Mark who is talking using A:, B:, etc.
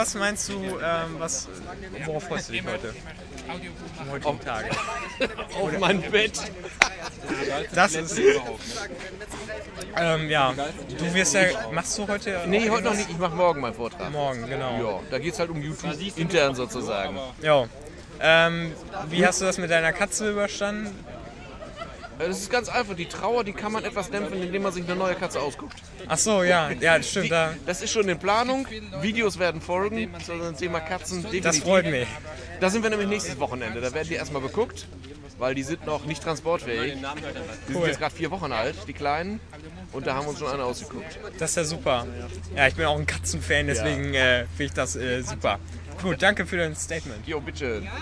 A: Was meinst du, worauf freust du dich heute? Am heutigen Tage?
B: Auf mein Bett.
A: Das ist... ja, du wirst ja... Machst du heute...
B: Nee, heute noch nicht. Ich mache morgen meinen Vortrag.
A: Morgen, genau.
B: Ja, da geht's halt um YouTube intern sozusagen.
A: Ja. Wie hast du das mit deiner Katze überstanden?
B: Das ist ganz einfach. Die Trauer, die kann man etwas dämpfen, indem man sich eine neue Katze ausguckt.
A: Ach so, ja, stimmt.
B: Das ist schon in Planung. Videos werden folgen zum Thema Katzen. Definitiv.
A: Das freut mich.
B: Da sind wir nämlich nächstes Wochenende. Da werden die erstmal beguckt, weil die sind noch nicht transportfähig. Die sind jetzt gerade 4 Wochen alt, die Kleinen. Und da haben wir uns schon eine ausgeguckt.
A: Das ist ja super. Ja, ich bin auch ein Katzenfan, deswegen finde ich das super. Gut, danke für dein Statement.
B: Jo, bitte.